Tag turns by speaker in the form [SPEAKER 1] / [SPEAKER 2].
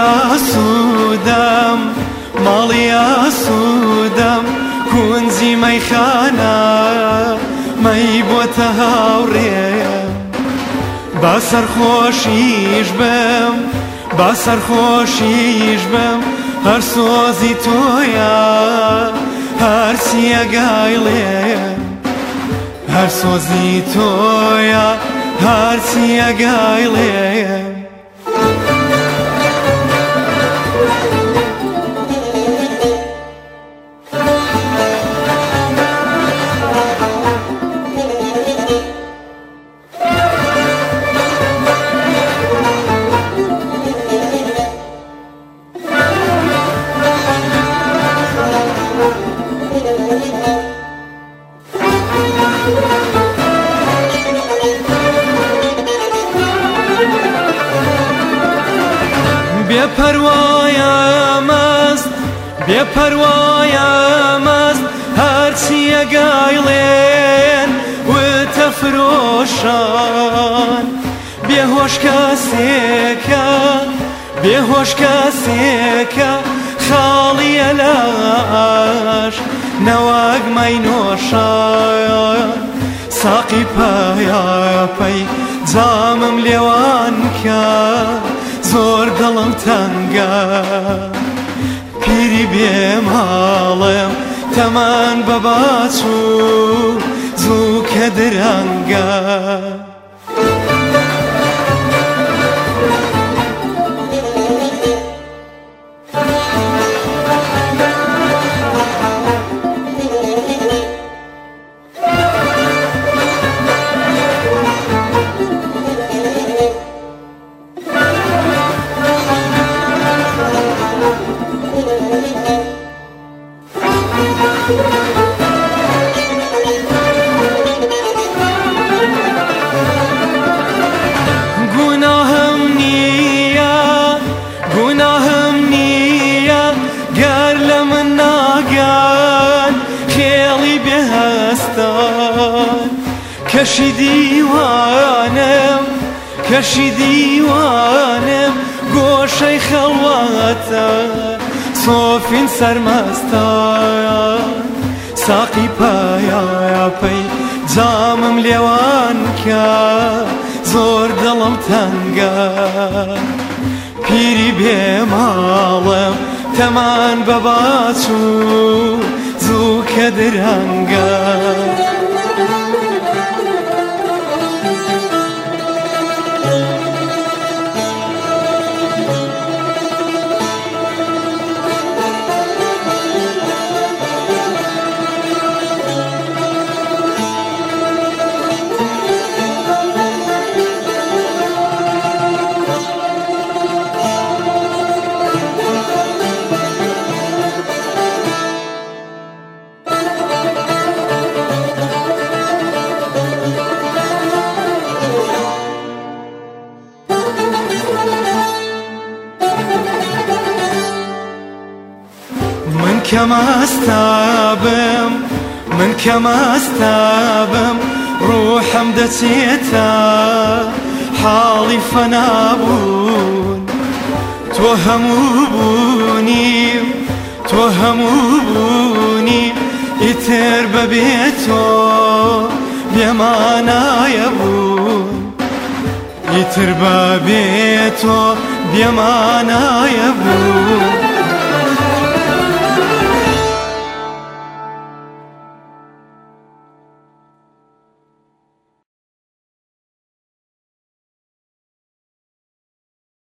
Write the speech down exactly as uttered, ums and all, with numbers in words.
[SPEAKER 1] ئاسوودەم ماڵی ئاسوودەم کونجی مەیخانە مەی بۆتە هاوڕێم با سەرخۆشیش بم با سەرخۆشیش بم هەر سۆزی تۆیە هەر چیەگایڵێم هەر سۆزی تۆیە هەر چیەگایڵێم بێپەروایە مەست بێپەروایە مەست هەرچیە گایڵێن وتە فرۆشان بێهۆش کەسێکە بێهۆش کەسێکە خاڵیە لاش نەوەک مەینۆشان ساقی پایاپەی جامم لێوان کە زۆر دڵم تەنگە پیری بێماڵم تەمان بەباچوو زوو کە درەنگە گوناهم نییە گوناهم نییە گەر لە من ناگەن خێڵی بێهەستان کەشی دیوانم کەشی دیوانم گۆشەی خەڵواتە سۆفین سەرمەستان ساقی پایاپەی جامم لێوان کە زۆر دڵم تەنگە پیری بێماڵم تەمان بەباچوو زوو کە درەنگە من کەماستابم من کەماستابم ڕوحم دەچێتە حاڵی فەنابوون تۆ هەموو بوونیم تۆ هەموو بوونیم ئیتر بەبێ تۆ بێمانایە بوون ئیتر بەبێ تۆ بێمانایە بوون